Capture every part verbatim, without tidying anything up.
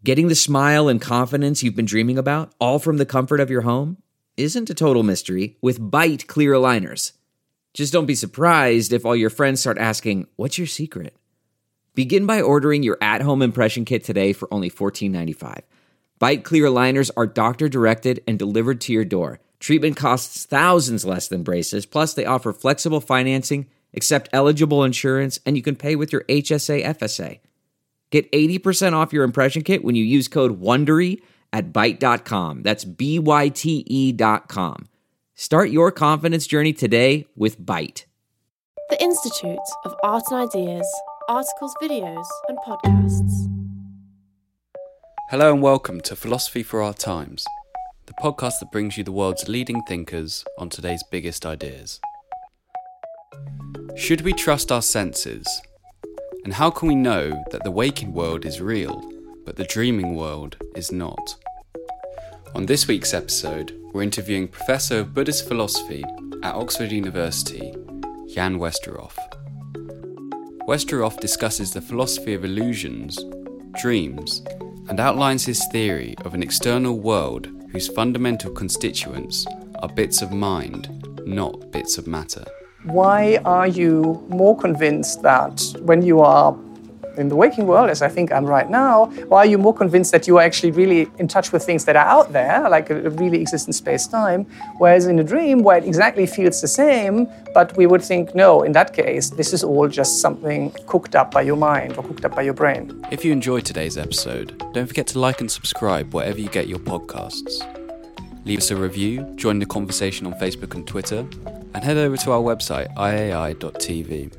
Getting the smile and confidence you've been dreaming about, all from the comfort of your home, isn't a total mystery with Byte clear aligners. Just don't be surprised if all your friends start asking, "What's your secret?" Begin by ordering your at-home impression kit today for only fourteen ninety-five. Byte clear aligners are doctor-directed and delivered to your door. Treatment costs thousands less than braces, plus they offer flexible financing, accept eligible insurance, and you can pay with your H S A F S A. Get eighty percent off your impression kit when you use code WONDERY at byte dot com. That's B Y T E dot com. Start your confidence journey today with Byte. The Institute of Art and Ideas, articles, videos, and podcasts. Hello and welcome to Philosophy for Our Times, the podcast that brings you the world's leading thinkers on today's biggest ideas. Should we trust our senses? And how can we know that the waking world is real, but the dreaming world is not? On this week's episode, we're interviewing Professor of Buddhist Philosophy at Oxford University, Jan Westerhoff. Westerhoff discusses the philosophy of illusions, dreams, and outlines his theory of an external world whose fundamental constituents are bits of mind, not bits of matter. Why are you more convinced that when you are in the waking world, as I think I'm right now, why are you more convinced that you are actually really in touch with things that are out there, like a, a really exist in space-time, whereas in a dream, where it exactly feels the same, but we would think, no, in that case, this is all just something cooked up by your mind or cooked up by your brain. If you enjoyed today's episode, don't forget to like and subscribe wherever you get your podcasts. Leave us a review, join the conversation on Facebook and Twitter, and head over to our website, I A I dot T V.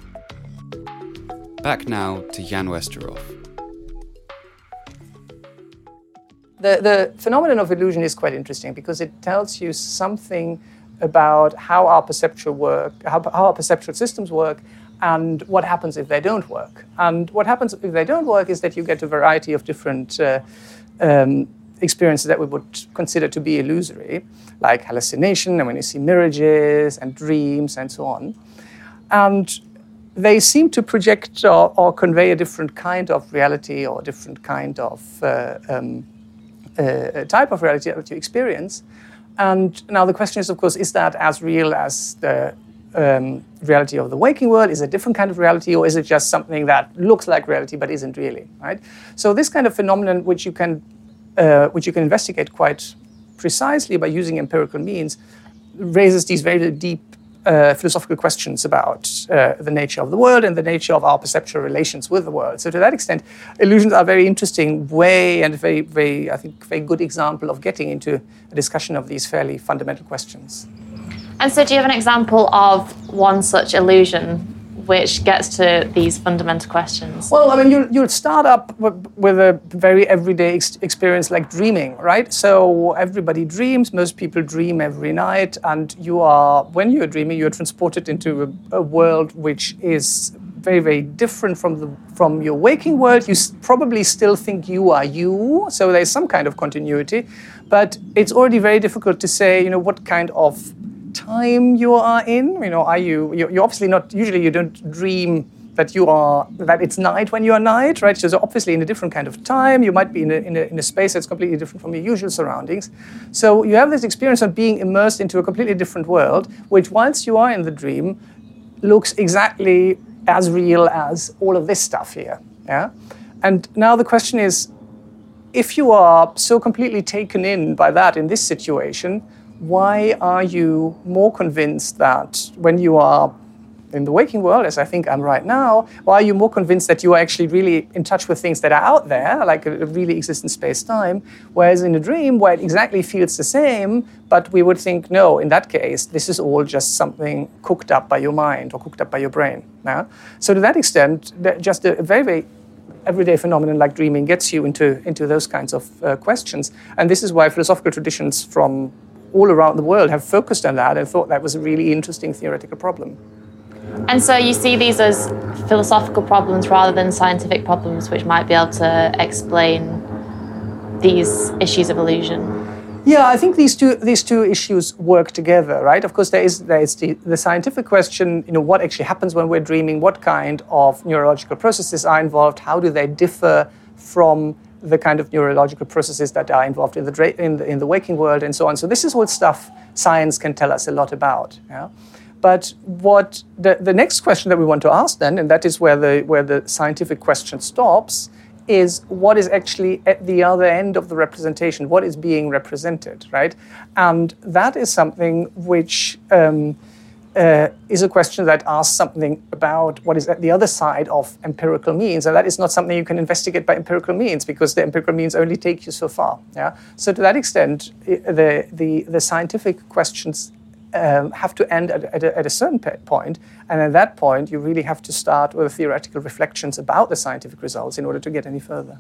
Back now to Jan Westerhoff. The, the phenomenon of illusion is quite interesting because it tells you something about how our perceptual work, how, how our perceptual systems work, and what happens if they don't work. And what happens if they don't work is that you get a variety of different uh, um, experiences that we would consider to be illusory, like hallucination, and when you see mirages and dreams and so on. And they seem to project or, or convey a different kind of reality or a different kind of uh, um, uh, type of reality that you experience. And now the question is, of course, is that as real as the um, reality of the waking world? Is it a different kind of reality, or is it just something that looks like reality but isn't really, right? So this kind of phenomenon, which you can, uh, which you can investigate quite precisely by using empirical means, raises these very deep Uh, philosophical questions about uh, the nature of the world and the nature of our perceptual relations with the world. So to that extent, illusions are a very interesting way and a very, very, I think, very good example of getting into a discussion of these fairly fundamental questions. And so do you have an example of one such illusion which gets to these fundamental questions? Well, I mean, you'll, you'll start up with a very everyday ex- experience like dreaming, right? So everybody dreams, most people dream every night, and you are, when you're dreaming, you're transported into a, a world which is very, very different from the from your waking world. You s- probably still think you are you, so there's some kind of continuity, but it's already very difficult to say, you know, what kind of time you are in. You know, are you, you're obviously not, usually you don't dream that you are, that it's night when you are night, right? So obviously in a different kind of time, you might be in a, in a, in a space that's completely different from your usual surroundings. So you have this experience of being immersed into a completely different world, which whilst you are in the dream, looks exactly as real as all of this stuff here, yeah? And now the question is, if you are so completely taken in by that in this situation, why are you more convinced that when you are in the waking world, as I think I'm right now, why are you more convinced that you are actually really in touch with things that are out there, like a, a really exist in space-time, whereas in a dream, where it exactly feels the same, but we would think, no, in that case, this is all just something cooked up by your mind or cooked up by your brain. Yeah? So to that extent, just a very, very everyday phenomenon like dreaming gets you into, into those kinds of uh, questions. And this is why philosophical traditions from all around the world have focused on that and thought that was a really interesting theoretical problem. And so you see these as philosophical problems rather than scientific problems which might be able to explain these issues of illusion? Yeah, I think these two these two issues work together, right? Of course, there is there is the, the scientific question, you know, what actually happens when we're dreaming, what kind of neurological processes are involved, how do they differ from the kind of neurological processes that are involved in the, dra- in the in the waking world and so on. So this is all stuff science can tell us a lot about. Yeah? But what the, the next question that we want to ask then, and that is where the where the scientific question stops, is what is actually at the other end of the representation? What is being represented, right? And that is something which um, uh, is a question that asks something about what is at the other side of empirical means, and that is not something you can investigate by empirical means because the empirical means only take you so far. Yeah. So to that extent, the the, the scientific questions Um, have to end at, at, a, at a certain point, and at that point you really have to start with theoretical reflections about the scientific results in order to get any further.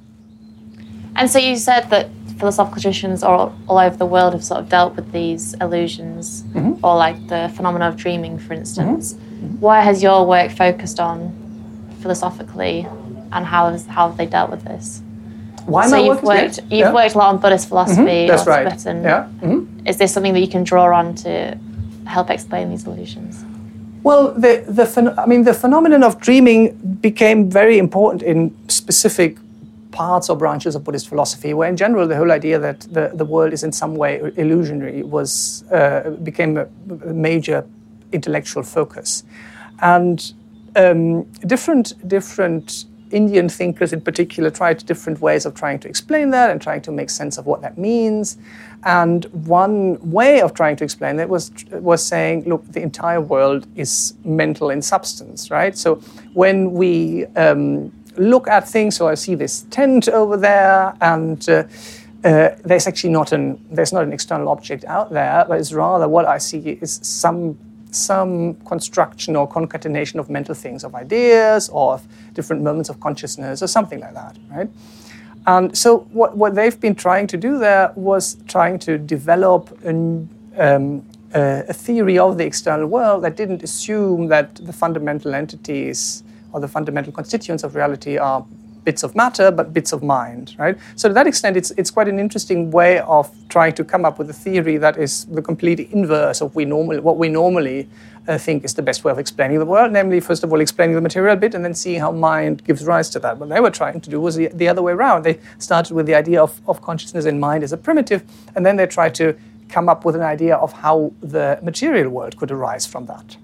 And so you said that philosophical traditions all, all over the world have sort of dealt with these illusions, mm-hmm. or like the phenomena of dreaming, for instance. Mm-hmm. Where has your work focused on philosophically, and how, has, how have they dealt with this? Why so am I you've worked, here? you've yeah. worked a lot on Buddhist philosophy. Mm-hmm. That's right. Tibetan. Yeah. Mm-hmm. Is this something that you can draw on to help explain these illusions? Well, the the I mean the phenomenon of dreaming became very important in specific parts or branches of Buddhist philosophy, where in general the whole idea that the, the world is in some way illusionary was uh, became a, a major intellectual focus, and um, different different. Indian thinkers in particular tried different ways of trying to explain that and trying to make sense of what that means. And one way of trying to explain that was was saying, look, the entire world is mental in substance, right? So when we um, look at things, so I see this tent over there, and uh, uh, there's actually not an there's not an external object out there, but it's rather what I see is some some construction or concatenation of mental things, of ideas, or of different moments of consciousness, or something like that, right? And so what, what they've been trying to do there was trying to develop an, um, a, a theory of the external world that didn't assume that the fundamental entities or the fundamental constituents of reality are bits of matter, but bits of mind, right? So to that extent, it's it's quite an interesting way of trying to come up with a theory that is the complete inverse of we normal, what we normally uh, think is the best way of explaining the world, namely, first of all, explaining the material bit and then seeing how mind gives rise to that. What they were trying to do was the, the other way around. They started with the idea of, of consciousness and mind as a primitive, and then they tried to come up with an idea of how the material world could arise from that.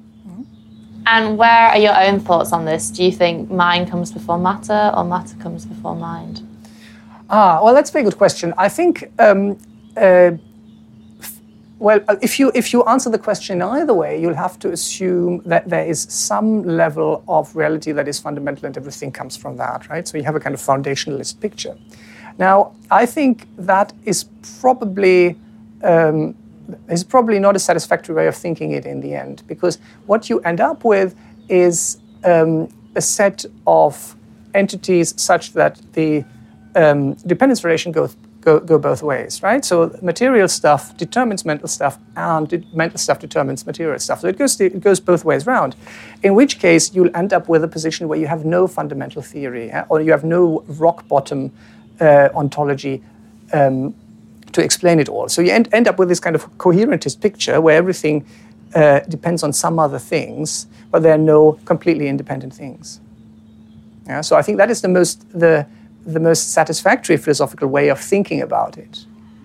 And where are your own thoughts on this? Do you think mind comes before matter, or matter comes before mind? Ah, well, that's a very good question. I think, um, uh, f- well, if you if you answer the question either way, you'll have to assume that there is some level of reality that is fundamental, and everything comes from that, right? So you have a kind of foundationalist picture. Now, I think that is probably um, is probably not a satisfactory way of thinking it in the end, because what you end up with is um, a set of entities such that the um, dependence relation goes go, go both ways, right? So material stuff determines mental stuff, and it, mental stuff determines material stuff. So it goes it goes both ways round. In which case, you'll end up with a position where you have no fundamental theory, yeah? Or you have no rock bottom uh, ontology Um, to explain it all. So you end, end up with this kind of coherentist picture where everything uh, depends on some other things, but there are no completely independent things. Yeah, so I think that is the most the the most satisfactory philosophical way of thinking about it.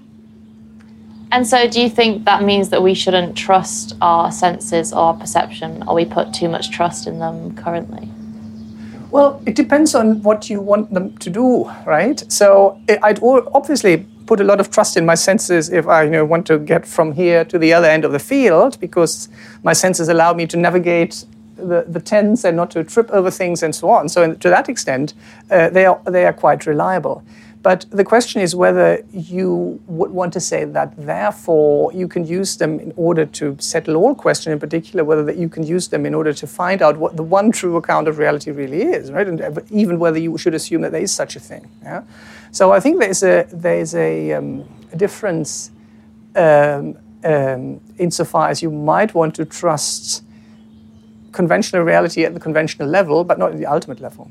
And so do you think that means that we shouldn't trust our senses or our perception, or we put too much trust in them currently? Well, it depends on what you want them to do, right? So I'd obviously put a lot of trust in my senses if I, you know, want to get from here to the other end of the field, because my senses allow me to navigate the, the tents and not to trip over things and so on. So to that extent, uh, they are they are quite reliable. But the question is whether you would want to say that, therefore, you can use them in order to settle all questions, in particular, whether that you can use them in order to find out what the one true account of reality really is, right? And even whether you should assume that there is such a thing. Yeah? So I think there's a there's a, um, a difference um, um, insofar as you might want to trust conventional reality at the conventional level, but not at the ultimate level.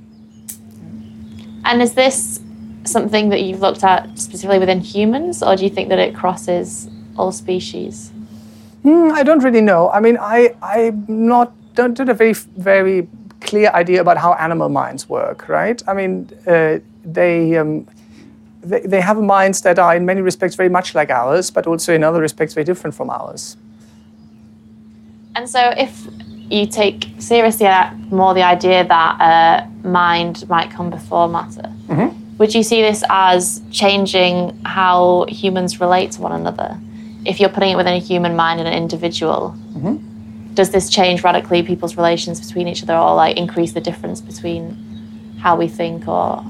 And is this something that you've looked at specifically within humans, or do you think that it crosses all species? Mm, I don't really know. I mean, I I'm not don't don't have a very very clear idea about how animal minds work, right? I mean, uh, they um, they, they have minds that are in many respects very much like ours, but also in other respects very different from ours. And so if you take seriously more the idea that uh, mind might come before matter, mm-hmm. would you see this as changing how humans relate to one another? If you're putting it within a human mind and an individual, mm-hmm. does this change radically people's relations between each other, or like increase the difference between how we think or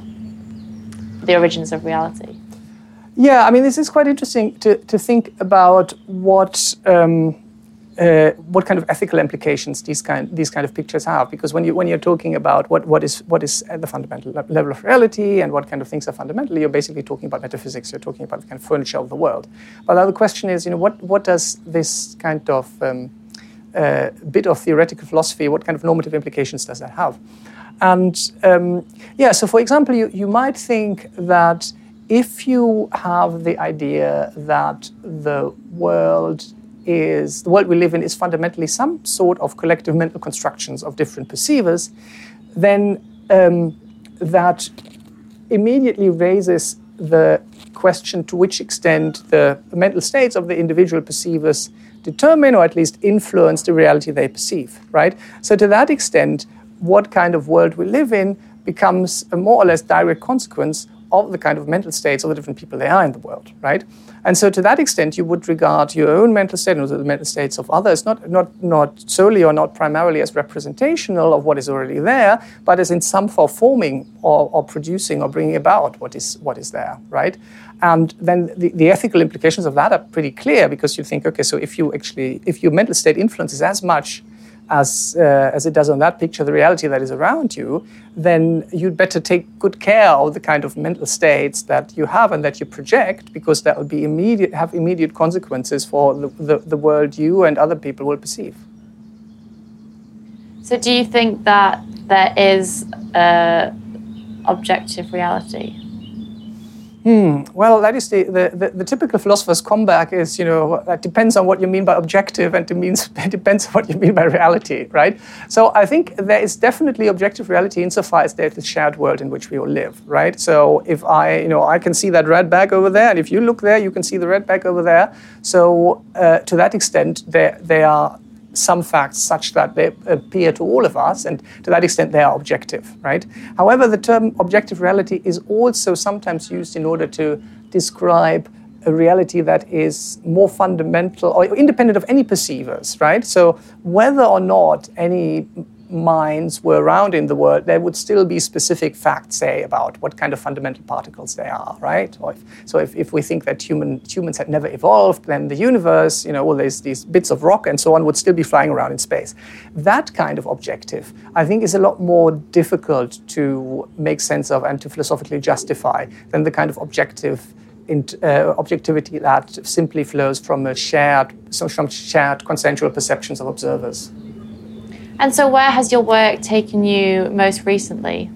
the origins of reality? Yeah, I mean, this is quite interesting to, to think about what um, uh, what kind of ethical implications these kind these kind of pictures have. Because when you when you're talking about what, what is what is at the fundamental level of reality and what kind of things are fundamental, you're basically talking about metaphysics. You're talking about the kind of furniture of the world. But the other question is, you know, what what does this kind of um, uh, bit of theoretical philosophy, what kind of normative implications does that have? And um, yeah, so for example, you, you might think that if you have the idea that the world is, the world we live in is fundamentally some sort of collective mental constructions of different perceivers, then um, that immediately raises the question to which extent the mental states of the individual perceivers determine or at least influence the reality they perceive, right? So to that extent, what kind of world we live in becomes a more or less direct consequence of the kind of mental states of the different people they are in the world, right? And so to that extent, you would regard your own mental state and the mental states of others not, not, not solely or not primarily as representational of what is already there, but as in some form forming or, or producing or bringing about what is, what is there, right? And then the, the ethical implications of that are pretty clear, because you think, okay, so if you actually, if your mental state influences as much as uh, as it does on that picture, the reality that is around you, then you'd better take good care of the kind of mental states that you have and that you project, because that will be immediate, have immediate consequences for the, the, the world you and other people will perceive. So do you think that there is uh, objective reality? Hmm. Well, that is the, the, the, the typical philosopher's comeback is, you know, that depends on what you mean by objective, and it, means, it depends on what you mean by reality, right? So I think there is definitely objective reality insofar as there's the shared world in which we all live, right? So if I, you know, I can see that red bag over there, and if you look there, you can see the red bag over there. So uh, to that extent, there, there are some facts such that they appear to all of us, and to that extent they are objective, right? However, the term objective reality is also sometimes used in order to describe a reality that is more fundamental or independent of any perceivers, right? So whether or not any minds were around in the world, there would still be specific facts, say, about what kind of fundamental particles they are, right? Or if, so if, if we think that human, humans had never evolved, then the universe, you know, all these, these bits of rock and so on would still be flying around in space. That kind of objective, I think, is a lot more difficult to make sense of and to philosophically justify than the kind of objective In, uh, objectivity that simply flows from a shared, from shared consensual perceptions of observers. And so where has your work taken you most recently?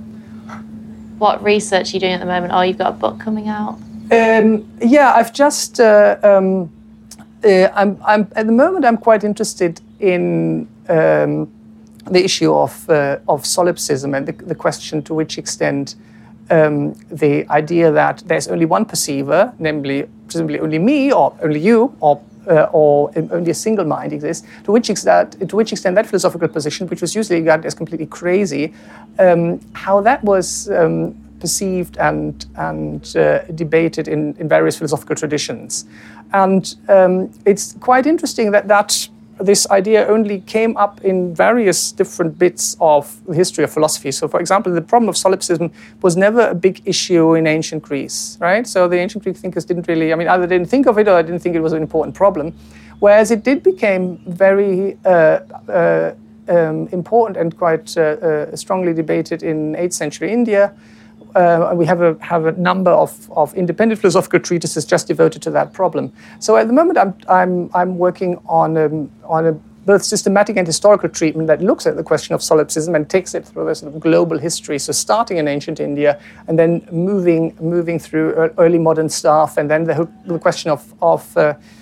What research are you doing at the moment? Oh, you've got a book coming out? Um, yeah, I've just, uh, um, uh, I'm, I'm, at the moment I'm quite interested in um, the issue of, uh, of solipsism and the, the question to which extent um, the idea that there's only one perceiver, namely presumably only me or only you or Uh, or only a single mind exists, to which extent, to which extent that philosophical position, which was usually regarded as completely crazy, um, how that was um, perceived and, and uh, debated in, in various philosophical traditions. And um, it's quite interesting that, that this idea only came up in various different bits of the history of philosophy. So, for example, the problem of solipsism was never a big issue in ancient Greece, right? So the ancient Greek thinkers didn't really, I mean, either didn't think of it or I didn't think it was an important problem. Whereas it did become very uh, uh, um, important and quite uh, uh, strongly debated in eighth century India. Uh, we have a have a number of, of independent philosophical treatises just devoted to that problem. So at the moment, I'm I'm I'm working on um, on a both systematic and historical treatment that looks at the question of solipsism and takes it through a sort of global history. So starting in ancient India and then moving moving through early modern stuff, and then the, the question of of uh,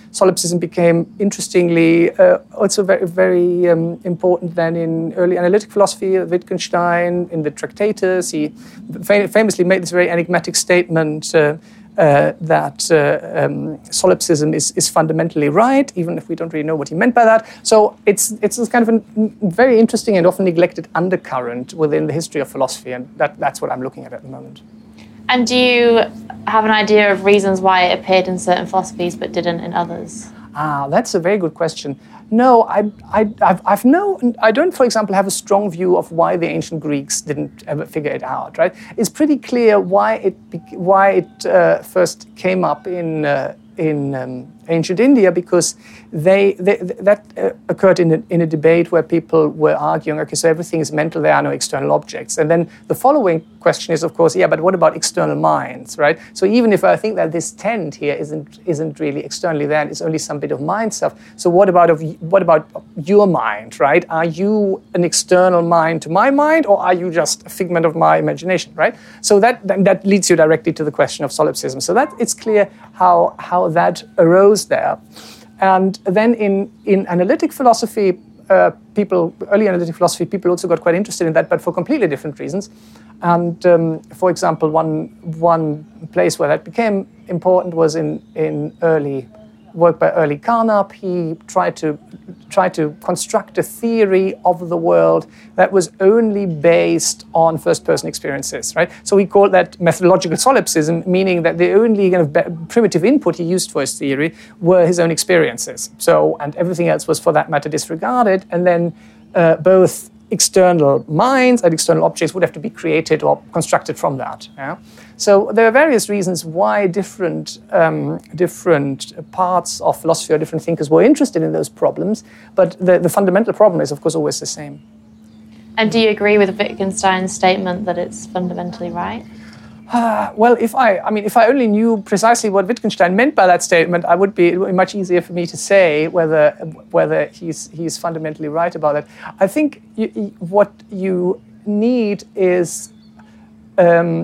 solipsism became, interestingly, uh, also very, very um, important then in early analytic philosophy. Wittgenstein, in the Tractatus, he fam- famously made this very enigmatic statement uh, uh, that uh, um, solipsism is, is fundamentally right, even if we don't really know what he meant by that. So it's it's this kind of a very interesting and often neglected undercurrent within the history of philosophy, and that, that's what I'm looking at at the moment. And do you have an idea of reasons why it appeared in certain philosophies but didn't in others? Ah, that's a very good question. No, I, I, I've, I've no, I don't, for example, have a strong view of why the ancient Greeks didn't ever figure it out. Right? It's pretty clear why it, why it uh, first came up in uh, in um, ancient India, because they, they that uh, occurred in a, in a debate where people were arguing, okay, so everything is mental, there are no external objects. And then the following question is, of course, yeah, but what about external minds, right? So even if I think that this tent here isn't isn't really externally there, and it's only some bit of mind stuff, so what about of what about your mind, right? Are you an external mind to my mind, or are you just a figment of my imagination, right? So that that leads you directly to the question of solipsism. So that it's clear how how that arose there. And then in, in analytic philosophy, uh, people, early analytic philosophy, people also got quite interested in that, but for completely different reasons. And um, for example, one one place where that became important was in, in early work by early Carnap. He tried to try to construct a theory of the world that was only based on first-person experiences, right? So he called that methodological solipsism, meaning that the only kind of primitive input he used for his theory were his own experiences. So, and everything else was, for that matter, disregarded. And then uh, both external minds and external objects would have to be created or constructed from that. Yeah? So there are various reasons why different um, different parts of philosophy or different thinkers were interested in those problems, but the, the fundamental problem is, of course, always the same. And do you agree with Wittgenstein's statement that it's fundamentally right? Uh, well, if I, I mean, if I only knew precisely what Wittgenstein meant by that statement, I would be, it would be much easier for me to say whether whether he's he's fundamentally right about it. I think you, what you need is, um,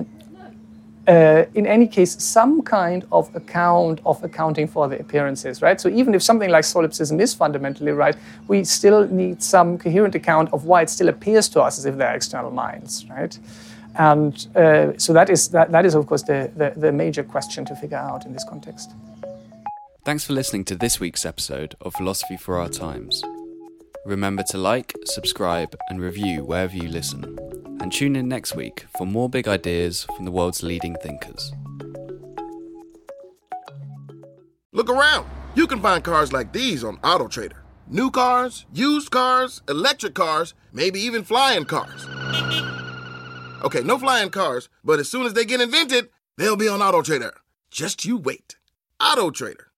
uh, in any case, some kind of account of accounting for the appearances, right? So even if something like solipsism is fundamentally right, we still need some coherent account of why it still appears to us as if they're external minds, right? And uh, so that is, that, that is, of course, the, the, the major question to figure out in this context. Thanks for listening to this week's episode of Philosophy for Our Times. Remember to like, subscribe, and review wherever you listen. And tune in next week for more big ideas from the world's leading thinkers. Look around. You can find cars like these on AutoTrader. New cars, used cars, electric cars, maybe even flying cars. Okay, no flying cars, but as soon as they get invented, they'll be on AutoTrader. Just you wait. AutoTrader.